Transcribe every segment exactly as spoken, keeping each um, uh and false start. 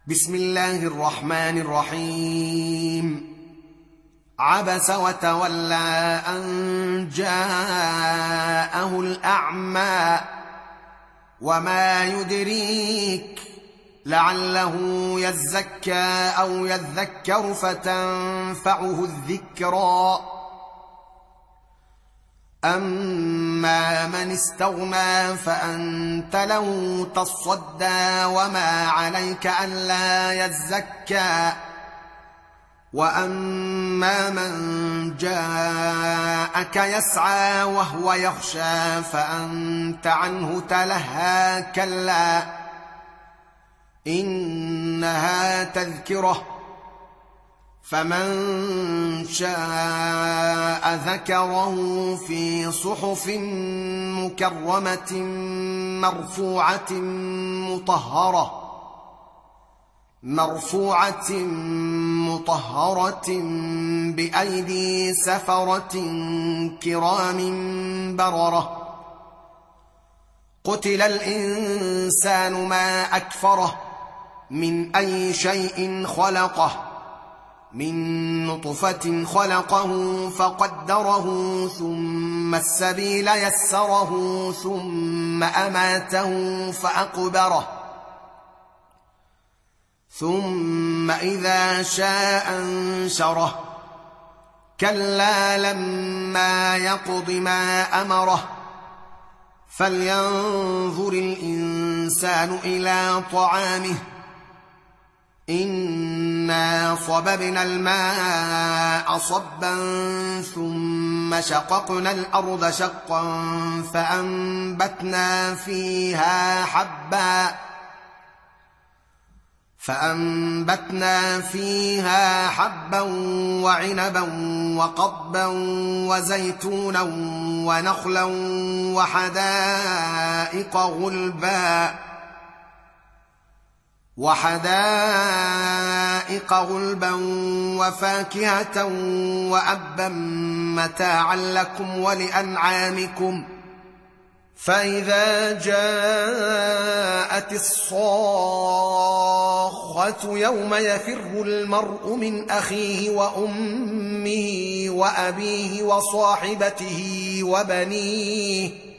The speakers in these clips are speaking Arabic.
بسم الله الرحمن الرحيم. عبس وتولى أن جاءه الأعمى وما يدريك لعله يزكى أو يذكر فتنفعه الذكرى. أما من استغنى فأنت له تصدى وما عليك ألا يزكى. وأما من جاءك يسعى وهو يخشى فأنت عنه تلهى. كلا إنها تذكرة فمن شاء ذكره في صحف مكرمة مرفوعة مطهرة مرفوعة مطهرة بأيدي سفرة كرام بررة. قتل الإنسان ما أكفره من أي شيء خلقه من نطفة خلقه فقدره ثم السبيل يسره ثم أماته فأقبره ثم إذا شاء أنشره. كلا لما يقض ما أمره فلينظر الإنسان إلى طعامه إنا صببنا الماء صبا ثم شققنا الأرض شقا فأنبتنا فيها حبا فأنبتنا فيها حبا وعنبا وقضبا وزيتونا ونخلا وحدائق غلبا وحدائق غلبا وفاكهة وأبا متاعا لكم ولأنعامكم. فإذا جاءت الصاخة يوم يفر المرء من أخيه وأمه وأبيه وصاحبته وبنيه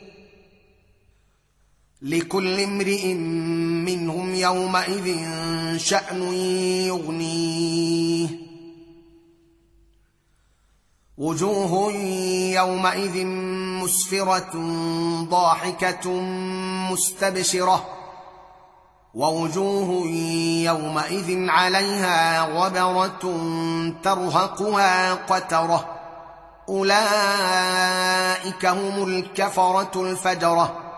لكل امرئ منهم يومئذ شأن يغنيه. وجوه يومئذ مسفرة ضاحكة مستبشرة ووجوه يومئذ عليها غبرة ترهقها قترة. أولئك هم الكفرة الفجرة.